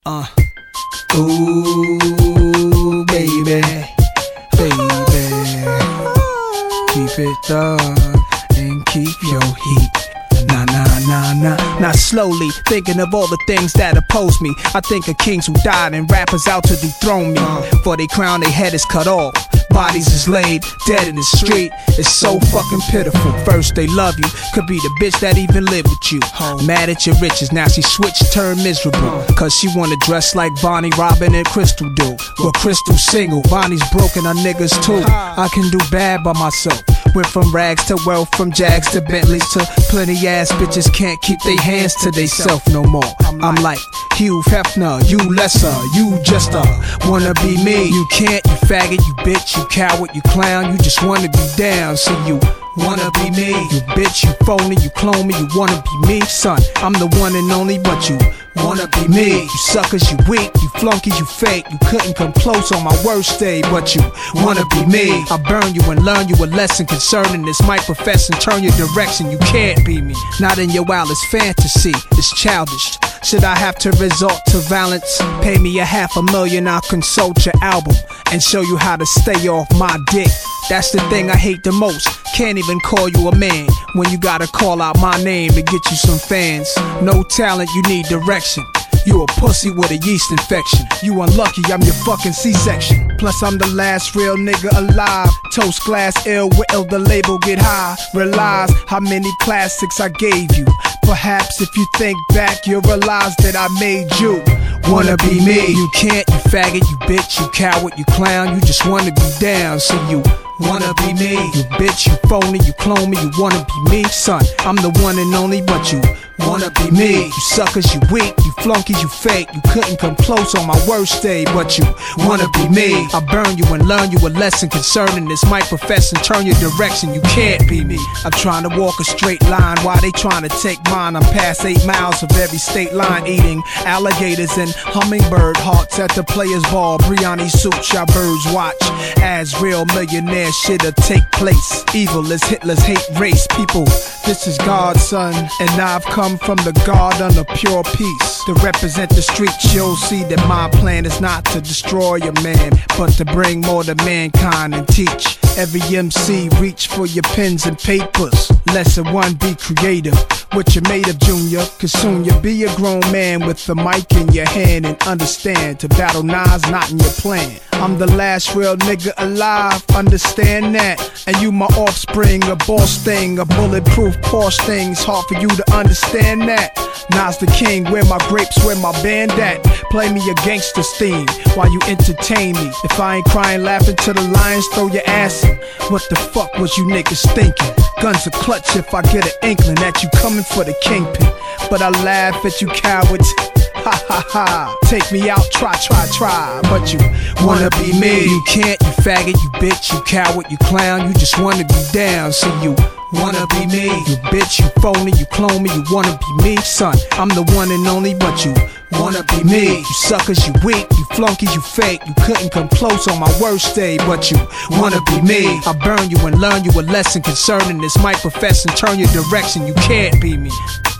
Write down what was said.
Ooh, baby, keep it done and keep your heat. Now slowly, thinking of all the things that oppose me. I think of kings who died and rappers out to dethrone me. For they crown, their head is cut off. Bodies is laid, dead in the street. It's so fucking pitiful. First they love you, could be the bitch that even lived with you. Mad at your riches, now she switched, turned miserable. Cause she wanna dress like Bonnie, Robin, and Crystal do. Well, Crystal's single, Bonnie's broken, her niggas too. I can do bad by myself. Went from rags to wealth, from Jags to Bentleys to plenty ass bitches can't keep their hands to theyself no more. I'm like Hugh Hefner, you lesser, you just wanna be me. You can't, you faggot, you bitch, you coward, you clown, you just wanna be down. So you wanna be me, you bitch, you phony, you clone me, you wanna be me. Son, I'm the one and only, but you wanna be me. You suckers, you weak, you flunkies, you fake. You couldn't come close on my worst day, but you wanna be me. I burn you and learn you a lesson concerning this. Might profess and turn your direction. You can't be me, not in your wildest fantasy. It's childish. Should I have to resort to violence? Pay me $500,000, I'll consult your album and show you how to stay off my dick. That's the thing I hate the most. Can't even call you a man when you gotta call out my name to get you some fans. No talent, you need direction. You a pussy with a yeast infection. You unlucky, I'm your fucking C-section. Plus I'm the last real nigga alive. Toast glass ill, will the label get high? Realize how many classics I gave you. Perhaps if you think back, you'll realize that I made you wanna be me. You can't, you faggot, you bitch, you coward, you clown. You just wanna be down, so you wanna be me. You bitch, you phony, you clone me, you wanna be me. Son, I'm the one and only, but you wanna be me. You suckers, you weak, you flunkies, you fake. You couldn't come close on my worst day, but you wanna be me. I burn you and learn you a lesson concerning this. Might profess and turn your direction. You can't be me. I'm trying to walk a straight line while they trying to take mine. I'm past 8 miles of every state line, eating alligators and hummingbird hearts at the players ball. Briani suits, y'all birds watch as real millionaire shit'll take place. Evil is Hitler's hate race. People, this is God's son, and I've come from the garden of pure peace to represent the streets. You'll see that my plan is not to destroy a man, but to bring more to mankind and teach every MC reach for your pens and papers. Lesson 1, be creative. What you're made of, Junior, cause soon you'll be a grown man with the mic in your hand and understand to battle Nas not in your plan. I'm the last real nigga alive, understand that. And you my offspring, a boss thing, a bulletproof Porsche thing. It's hard for you to understand that. Nas the king, where my grapes, where my band at? Play me a gangster's theme while you entertain me. If I ain't crying, laughing to the lions, throw your ass in. What the fuck was you niggas thinking? Guns are clutch if I get an inkling that you coming for the kingpin. But I laugh at you cowards. Ha ha ha, take me out, try, but you wanna be me. You can't, you faggot, you bitch, you coward, you clown. You just wanna be down, so you wanna be me. You bitch, you phony, you clone me, you wanna be me. Son, I'm the one and only, but you wanna be me. You suckers, you weak, you flunkies, you fake. You couldn't come close on my worst day, but you wanna be me. I burn you and learn you a lesson concerning this. Might profess and turn your direction. You can't be me.